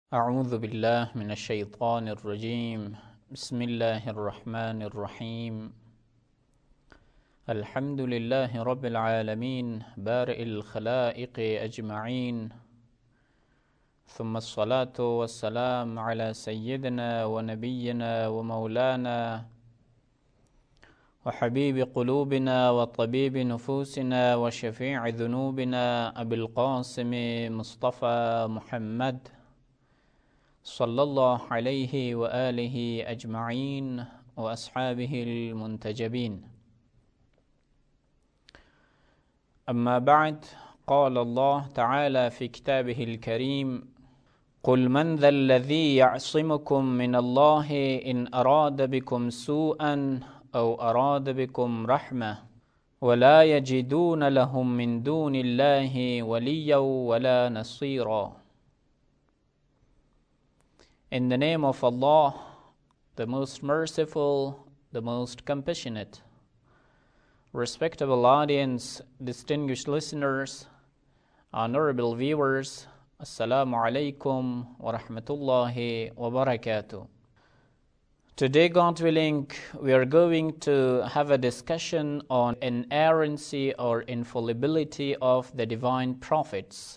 أعوذ بالله من الشيطان الرجيم بسم الله الرحمن الرحيم الحمد لله رب العالمين بارئ الخلائق أجمعين ثم الصلاة والسلام على سيدنا ونبينا ومولانا وحبيب قلوبنا وطبيب نفوسنا وشفيع ذنوبنا أبي القاسم مصطفى محمد صلى الله عليه وآله أجمعين وأصحابه المنتجبين. أما بعد، قال الله تعالى في كتابه الكريم: قل من ذا الذي يعصمكم من الله إن أراد بكم سوءا أو أراد بكم رحمة ولا يجدون لهم من دون الله وليا ولا نصيرا. In the name of Allah, the most merciful, the most compassionate. Respectable audience, distinguished listeners, honorable viewers, Assalamu alaikum wa rahmatullahi wa barakatuh. Today, God willing, we are going to have a discussion on inerrancy or infallibility of the divine prophets.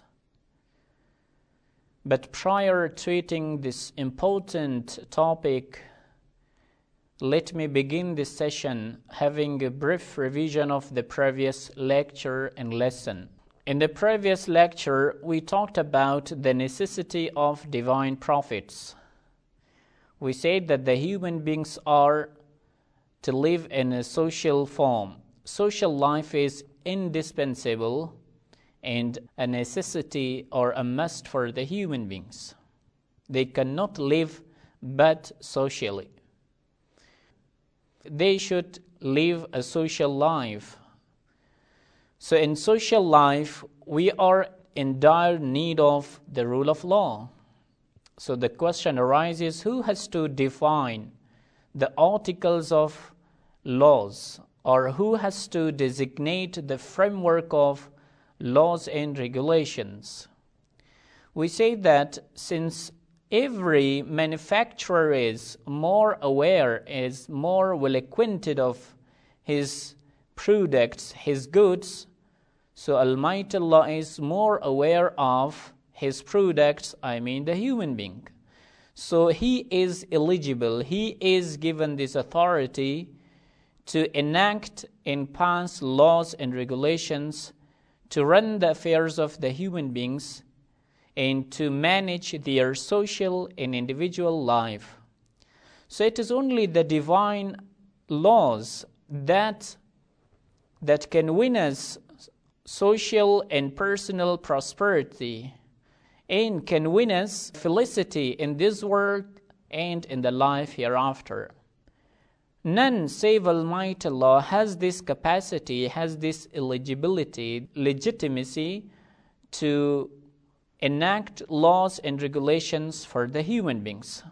But prior to treating this important topic, let me begin this session having a brief revision of the previous lecture and lesson. In the previous lecture, we talked about the necessity of divine prophets. We said that the human beings are to live in a social form. Social life is indispensable and a necessity or a must for the human beings. They cannot live but socially. They should live a social life. So in social life, we are in dire need of the rule of law. So the question arises, who has to define the articles of laws, or who has to designate the framework of laws and regulations? We say that since every manufacturer is more aware, is more well acquainted of his products, his goods, so Almighty Allah is more aware of his products, the human being. So he is eligible, he is given this authority to enact and pass laws and regulations to run the affairs of the human beings and to manage their social and individual life. So it is only the divine laws that can win us social and personal prosperity and can win us felicity in this world and in the life hereafter. None save Almighty Allah has this capacity, has this eligibility, legitimacy to enact laws and regulations for the human beings.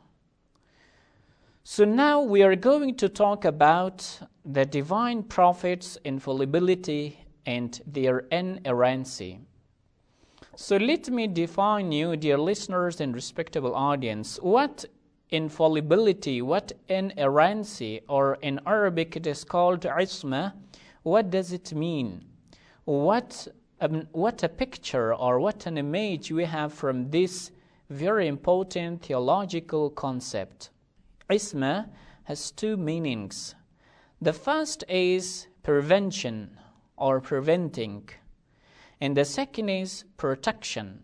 So now we are going to talk about the divine prophets' infallibility and their inerrancy. So let me define you, dear listeners and respectable audience, what infallibility, what inerrancy, or in Arabic it is called isma. What does it mean? What a picture or what an image we have from this very important theological concept. Isma has two meanings. The first is prevention or preventing, and the second is protection.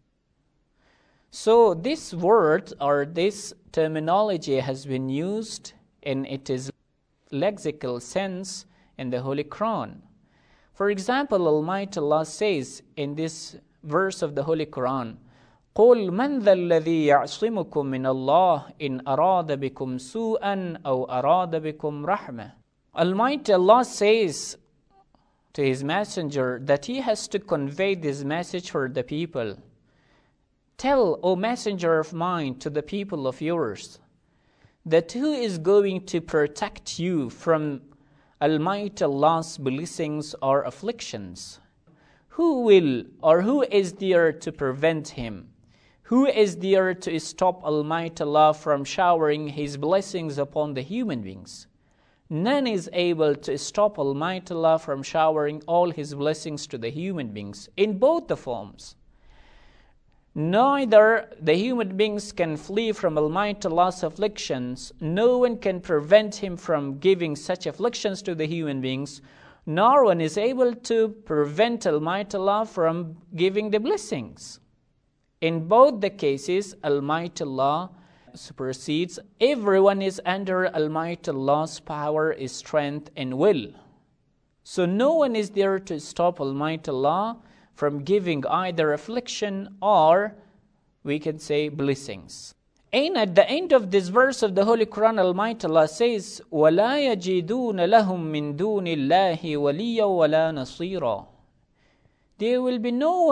So this word or this terminology has been used in its lexical sense in the Holy Quran. For example, Almighty Allah says in this verse of the Holy Quran, قُلْ مَنْ ذَا الَّذِي يَعْصِمُكُم مِّنَ اللَّهِ إِنْ أَرَادَ بِكُمْ سُوءًا أَوْ أَرَادَ بِكُمْ رَحْمَةً. Almighty Allah says to His Messenger that He has to convey this message for the people. Tell, O Messenger of mine, to the people of yours, that who is going to protect you from Almighty Allah's blessings or afflictions? Who will or who is there to prevent him? Who is there to stop Almighty Allah from showering His blessings upon the human beings? None is able to stop Almighty Allah from showering all His blessings to the human beings in both the forms. Neither the human beings can flee from Almighty Allah's afflictions. No one can prevent Him from giving such afflictions to the human beings, nor one is able to prevent Almighty Allah from giving the blessings. In both the cases, Almighty Allah supersedes. Everyone is under Almighty Allah's power, strength, and will. So no one is there to stop Almighty Allah from giving either affliction or, we can say, blessings. And at the end of this verse of the Holy Quran, Almighty Allah says, وَلَا يَجِدُونَ لَهُم مِّن دُونِ اللَّهِ وَلِيًّا وَلَا نَصِيرًا. There will be no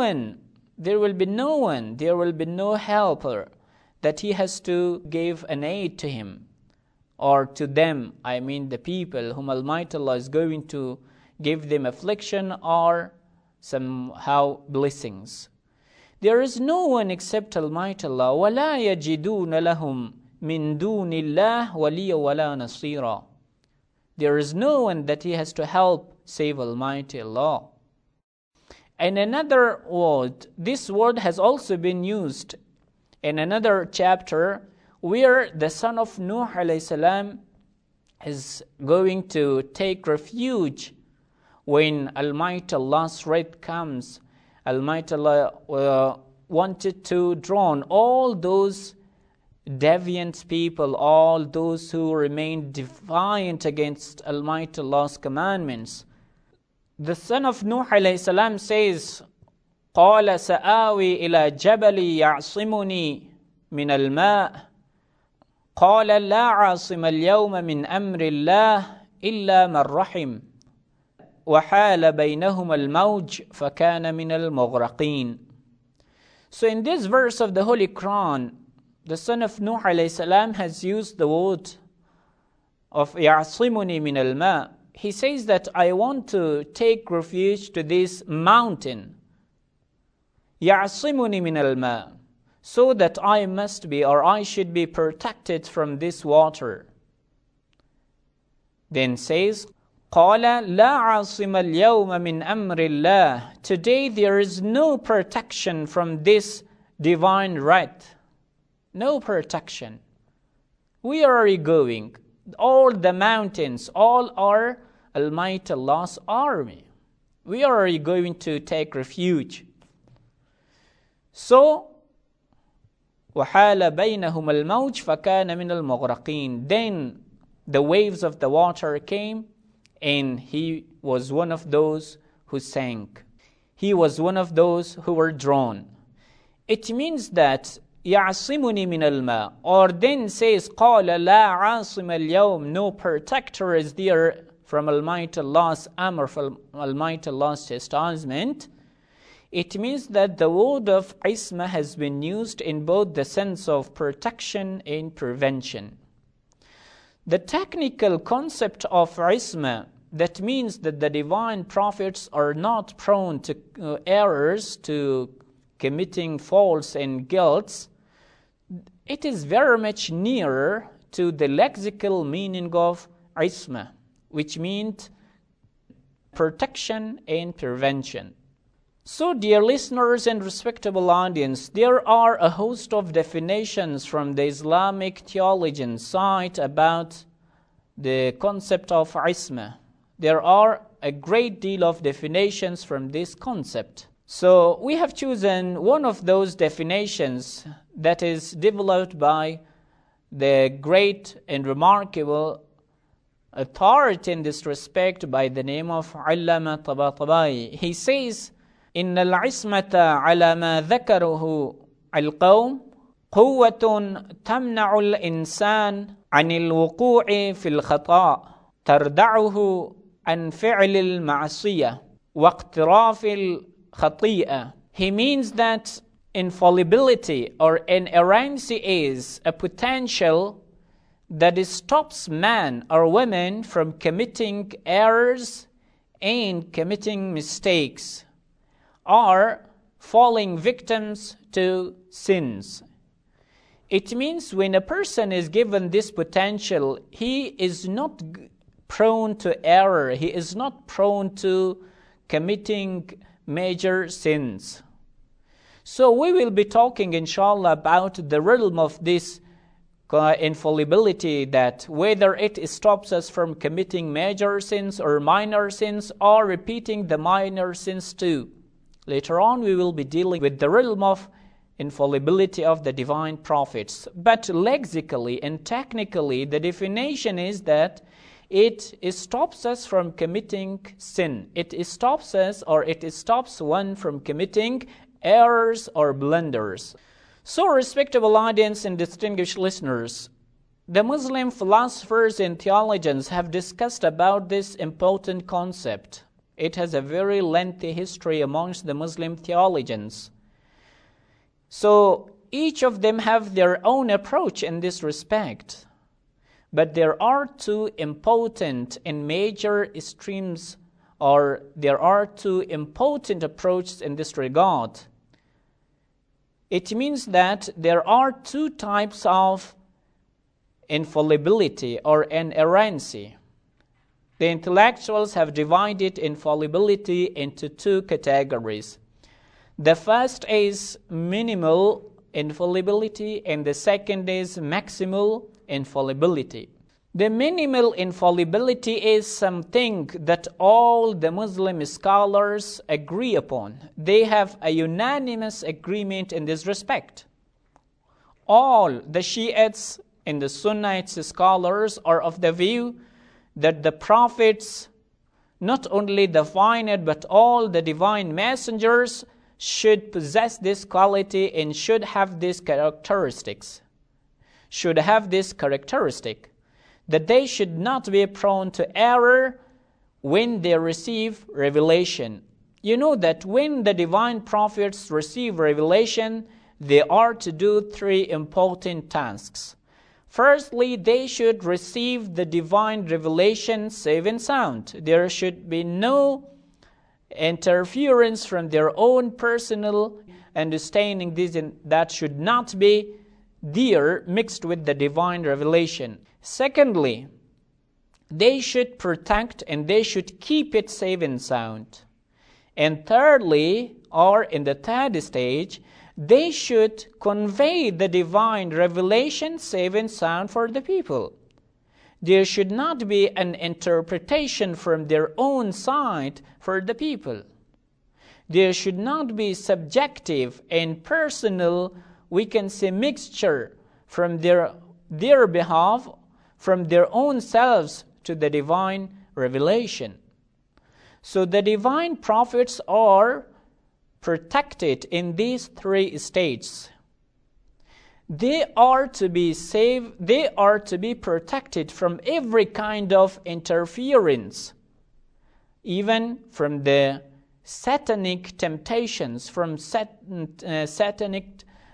helper that he has to give an aid to him or to them, I mean the people whom Almighty Allah is going to give them affliction or somehow blessings. There is no one except Almighty Allah. وَلَا يَجِدُونَ لَهُم مِّن دُونِ اللَّهِ وَلِيًّا وَلَا نَصِيرًا. There is no one that he has to help save Almighty Allah. And another word, this word has also been used in another chapter where the son of Nuh alayhi salam is going to take refuge when Almighty Allah's wrath comes. Almighty Allah wanted to drown all those deviant people, all those who remained defiant against Almighty Allah's commandments. The son of Nuh alayhi salam says, قَالَ سَآوِي إِلَى جَبَلِ يَعْصِمُنِي مِنَ الْمَاءِ قَالَ لَا عَاصِمَ الْيَوْمَ مِنْ أَمْرِ اللَّهِ إِلَّا مَنْ رَحِمَ وَحَالَ بَيْنَهُمَا الْمَوْجُ فَكَانَ مِنَ الْمُغْرَقِينَ. So in this verse of the Holy Quran, the son of Nuh alayhi salam has used the word of يَعْصِمُنِي مِنَ الْمَاءِ. He says that I want to take refuge to this mountain, يَعْصِمُنِي مِنَ الْمَاءِ, so that I must be or I should be protected from this water. Then says, قَالَ لَا عَاصِمَ الْيَوْمَ مِنْ أَمْرِ اللَّهِ. Today there is no protection from this divine wrath. No protection. Where are you going? All the mountains, all are Almighty Allah's army. Where are you going to take refuge? So, وَحَالَ بَيْنَهُمَا الْمَوْجُ فَكَانَ مِنَ الْمُغْرَقِينَ. Then the waves of the water came, and he was one of those who sank. He was one of those who were drowned. It means that يَعْصِمُنِي مِنَ الْمَاءِ, or then says قَالَ لَا عَاصِمَ الْيَوْمِ. No protector is there from Almighty Allah's amr, from Almighty Allah's chastisement. It means that the word of isma has been used in both the sense of protection and prevention. The technical concept of isma, that means that the divine prophets are not prone to errors, to committing faults and guilts. It is very much nearer to the lexical meaning of isma, which means protection and prevention. So, dear listeners and respectable audience, there are a host of definitions from the Islamic theologian side about the concept of isma. There are a great deal of definitions from this concept. So, we have chosen one of those definitions that is developed by the great and remarkable authority in this respect by the name of Allama Tabatabai. He says, إن العصمة على ما ذكره القوم قوة تمنع الإنسان عن الوقوع في الخطأ تردعه عن فعل المعصية واقتراف الخطيئة. He means that infallibility or inerrancy is a potential that stops man or woman from committing errors and committing mistakes, or falling victims to sins. It means when a person is given this potential, he is not prone to error. He is not prone to committing major sins. So we will be talking, inshallah, about the realm of this infallibility, that whether it stops us from committing major sins or minor sins or repeating the minor sins too. Later on we will be dealing with the realm of infallibility of the divine prophets. But lexically and technically the definition is that it stops us from committing sin. It stops us, or it stops one from committing errors or blunders. So, respectable audience and distinguished listeners, the Muslim philosophers and theologians have discussed about this important concept. It has a very lengthy history amongst the Muslim theologians. So, each of them have their own approach in this respect. But there are two important and major streams, or there are two important approaches in this regard. It means that there are two types of infallibility or inerrancy. The intellectuals have divided infallibility into two categories. The first is minimal infallibility and the second is maximal infallibility. The minimal infallibility is something that all the Muslim scholars agree upon. They have a unanimous agreement in this respect. All the Shiites and the Sunnites scholars are of the view that the prophets, not only the divine but all the divine messengers, should possess this quality and should have these characteristics. That they should not be prone to error when they receive revelation. You know that when the divine prophets receive revelation, they are to do three important tasks. Firstly, they should receive the divine revelation safe and sound. There should be no interference from their own personal understanding. That should not be there mixed with the divine revelation. Secondly, they should protect and they should keep it safe and sound. And thirdly, or in the third stage, they should convey the divine revelation safe and sound for the people. There should not be an interpretation from their own side for the people. There should not be subjective and personal, we can say, mixture from their behalf, from their own selves to the divine revelation. So the divine prophets are protected in these three states. They are to be saved, they are to be protected from every kind of interference, even from the satanic temptations, from satanic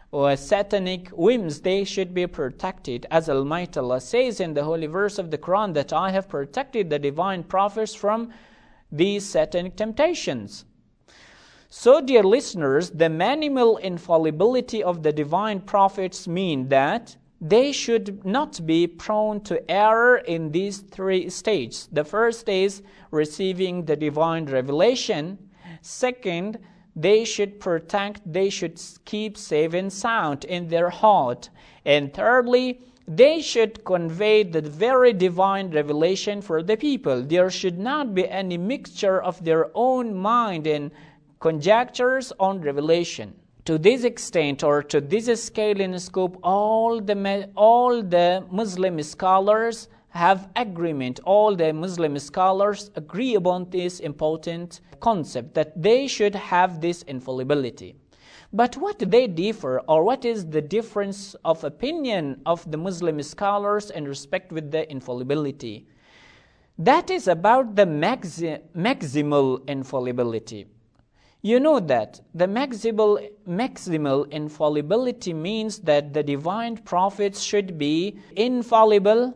whims. They should be protected. As Almighty Allah says in the holy verse of the Quran, that I have protected the divine prophets from these satanic temptations. So, dear listeners, the minimal infallibility of the divine prophets mean that they should not be prone to error in these three stages. The first is receiving the divine revelation. Second, they should protect, they should keep safe and sound in their heart. And thirdly, they should convey the very divine revelation for the people. There should not be any mixture of their own mind and conjectures on revelation. To this extent, or to this scale and scope, all the Muslim scholars have agreement. All the Muslim scholars agree upon this important concept, that they should have this infallibility. But what they differ, or what is the difference of opinion of the Muslim scholars in respect with the infallibility? That is about the maximal infallibility. You know that the maximal infallibility means that the divine prophets should be infallible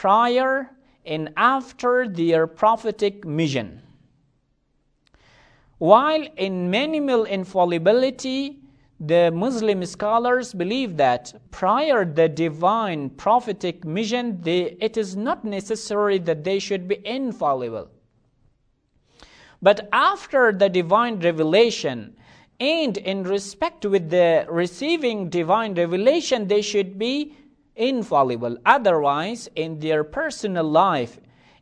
prior and after their prophetic mission. While in minimal infallibility, the Muslim scholars believe that prior the divine prophetic mission, it is not necessary that they should be infallible. But after the divine revelation, and in respect with the receiving divine revelation, they should be infallible. Otherwise, in their personal life,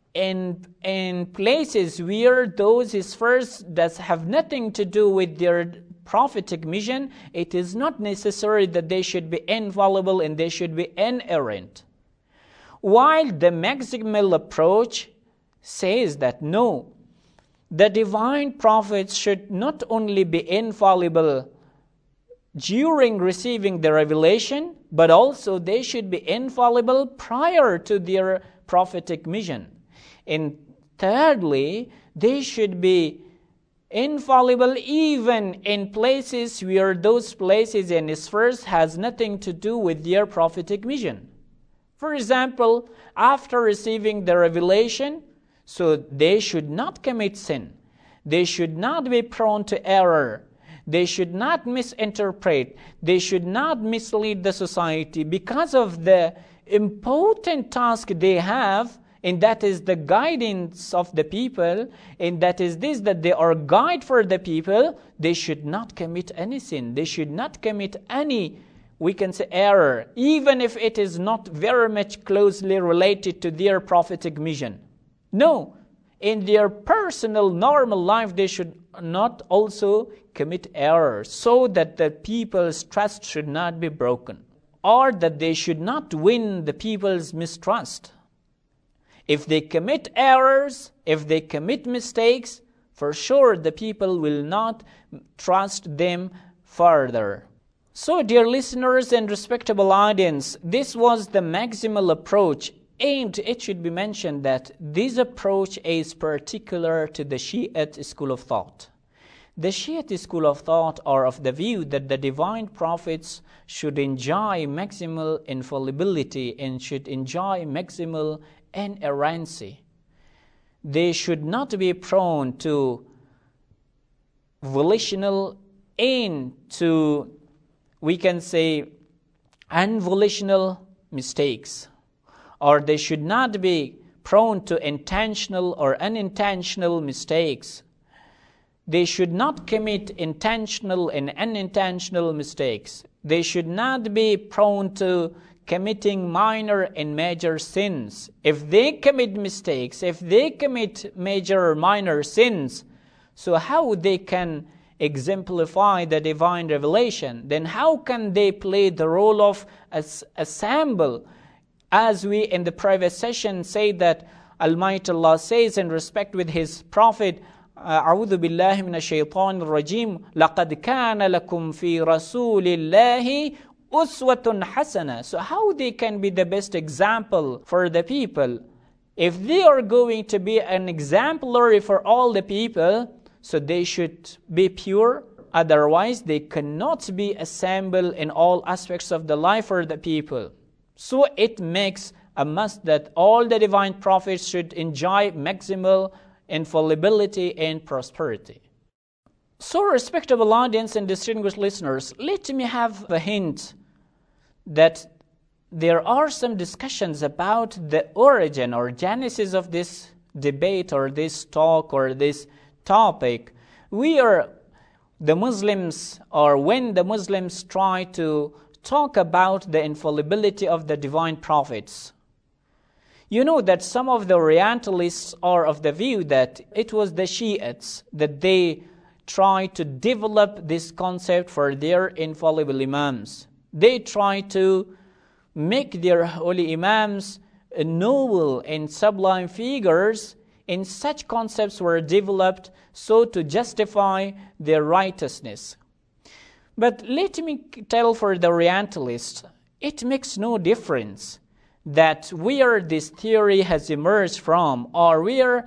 in places where those spheres that have nothing to do with their prophetic mission, it is not necessary that they should be infallible and they should be inerrant. While the maximal approach says that no, the divine prophets should not only be infallible during receiving the revelation, but also they should be infallible prior to their prophetic mission. And thirdly, they should be infallible even in places where those places and spheres has nothing to do with their prophetic mission. For example, after receiving the revelation, so they should not commit sin. They should not be prone to error. They should not misinterpret. They should not mislead the society because of the important task they have, and that is the guidance of the people, and that is this, that they are guide for the people. They should not commit any sin. They should not commit any, we can say, error, even if it is not very much closely related to their prophetic mission. No, in their personal normal life, they should not also commit errors, so that the people's trust should not be broken, or that they should not win the people's mistrust. If they commit errors, if they commit mistakes, for sure the people will not trust them further. So, dear listeners and respectable audience, this was the maximal approach. And it should be mentioned that this approach is particular to the Shiite school of thought. The Shiite school of thought are of the view that the divine prophets should enjoy maximal infallibility and should enjoy maximal inerrancy. They should not be prone to volitional and to, we can say, unvolitional mistakes. Or they should not be prone to intentional or unintentional mistakes. They should not commit intentional and unintentional mistakes. They should not be prone to committing minor and major sins. If they commit mistakes, if they commit major or minor sins, so how they can exemplify the divine revelation? Then how can they play the role of a symbol? As we in the previous session say that Almighty Allah says in respect with His Prophet, أعوذ بالله من الشيطان الرجيم لقد كان لكم في رسول الله أسوة حسنة. So how they can be the best example for the people? If they are going to be an exemplary for all the people, so they should be pure. Otherwise, they cannot be a symbol in all aspects of the life for the people. So it makes a must that all the divine prophets should enjoy maximal infallibility and prosperity. So, respectable audience and distinguished listeners, let me have a hint that there are some discussions about the origin or genesis of this debate or this talk or this topic. When the Muslims try to talk about the infallibility of the divine prophets. You know that some of the Orientalists are of the view that it was the Shiites that they tried to develop this concept for their infallible imams. They try to make their holy imams noble and sublime figures, and such concepts were developed so to justify their righteousness. But let me tell for the Orientalists, it makes no difference that where this theory has emerged from, or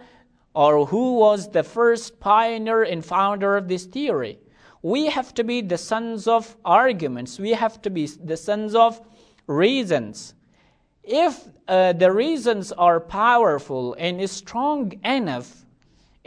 who was the first pioneer and founder of this theory. We have to be the sons of arguments. We have to be the sons of reasons. If the reasons are powerful and strong enough,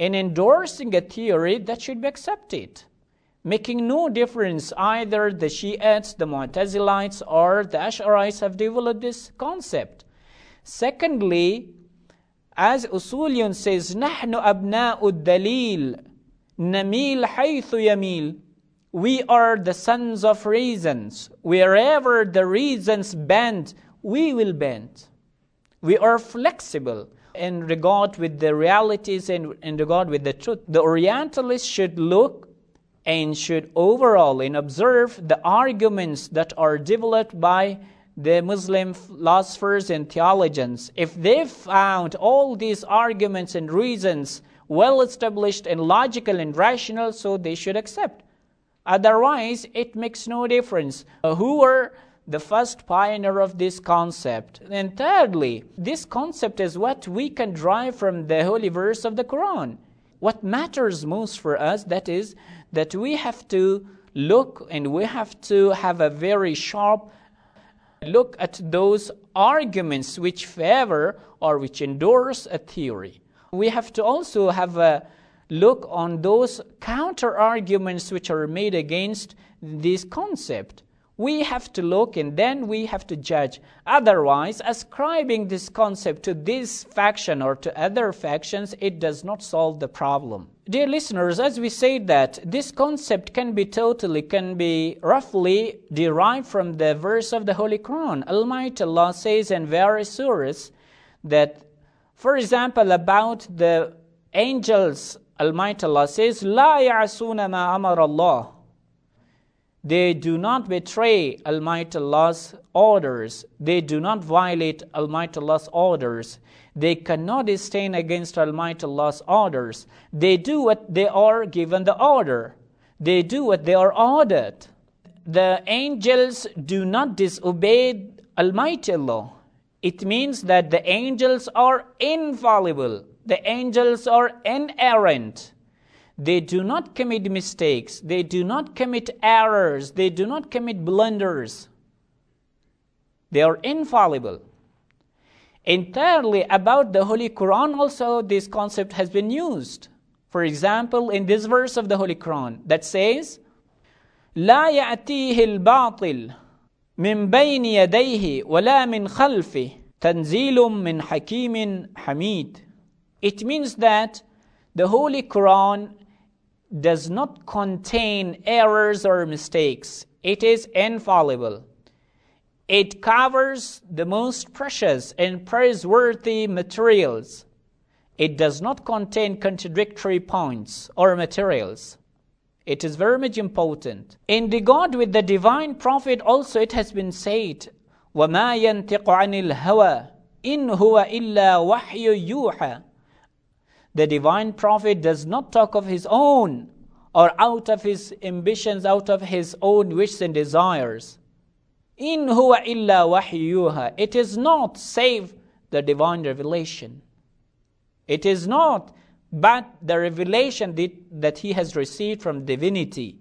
in endorsing a theory that should be accepted, making no difference either the Shiites, the Mu'tazilites, or the Ash'arites have developed this concept. Secondly, as Usulion says, نحن أبناء الدليل نميل حيث يميل. We are the sons of reasons. Wherever the reasons bend, we will bend. We are flexible in regard with the realities and in regard with the truth. The Orientalists should look and should overall and observe the arguments that are developed by the Muslim philosophers and theologians. If they found all these arguments and reasons well established and logical and rational, so they should accept. Otherwise, it makes no difference who were the first pioneer of this concept. And thirdly, this concept is what we can derive from the holy verse of the Quran. What matters most for us, that is, that we have to look and we have to have a very sharp look at those arguments which favor or which endorse a theory. We have to also have a look on those counter-arguments which are made against this concept. We have to look and then we have to judge. Otherwise, ascribing this concept to this faction or to other factions, it does not solve the problem. Dear listeners, as we said that this concept can be roughly derived from the verse of the Holy Quran. Almighty Allah says in various surahs that, for example, about the angels, Almighty Allah says, لا يعصون ما أمر الله. They do not betray Almighty Allah's orders. They do not violate Almighty Allah's orders. They cannot stand against Almighty Allah's orders. They do what they are given the order. They do what they are ordered. The angels do not disobey Almighty Allah. It means that the angels are infallible. The angels are inerrant. They do not commit mistakes. They do not commit errors. They do not commit blunders. They are infallible. Entirely about the Holy Quran also this concept has been used. For example, in this verse of the Holy Quran that says, لا يأتيه الباطل من بين يديه ولا من خلفه تنزيل من حكيم حميد. It means that the Holy Quran does not contain errors or mistakes. It is infallible. It covers the most precious and praiseworthy materials. It does not contain contradictory points or materials. It is very much important. In regard with the divine prophet also it has been said, وَمَا يَنْتِقُ عَنِ الْهَوَى إِنْ هُوَ إِلَّا وَحْيُ يُوحَى. The divine prophet does not talk of his own or out of his ambitions, out of his own wishes and desires. In huwa illa wahyuha. It is not save the divine revelation. It is not but the revelation that he has received from divinity.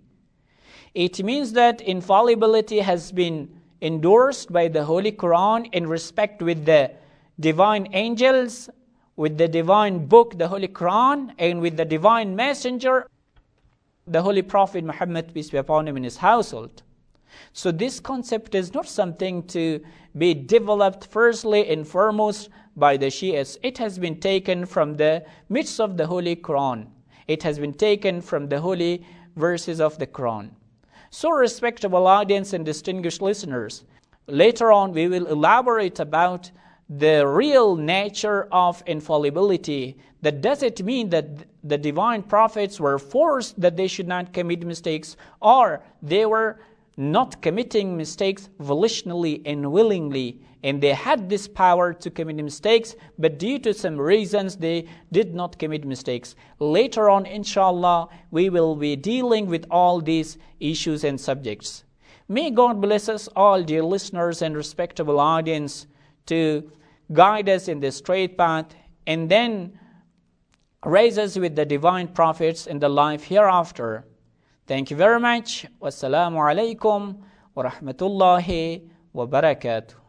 It means that infallibility has been endorsed by the Holy Quran in respect with the divine angels, with the divine book, the Holy Quran, and with the divine messenger, the Holy Prophet Muhammad, peace be upon him, in his household. So this concept is not something to be developed firstly and foremost by the Shiites. It has been taken from the midst of the Holy Quran. It has been taken from the holy verses of the Quran. So respectable audience and distinguished listeners, later on we will elaborate about the real nature of infallibility. That does it mean that the divine prophets were forced that they should not commit mistakes, or they were not committing mistakes volitionally and willingly, and they had this power to commit mistakes, but due to some reasons they did not commit mistakes. Later on, inshallah, we will be dealing with all these issues and subjects. May God bless us all, dear listeners and respectable audience, to guide us in the straight path, and then raise us with the divine prophets in the life hereafter. Thank you very much. Wassalamu alaikum wa rahmatullahi wa barakatuh.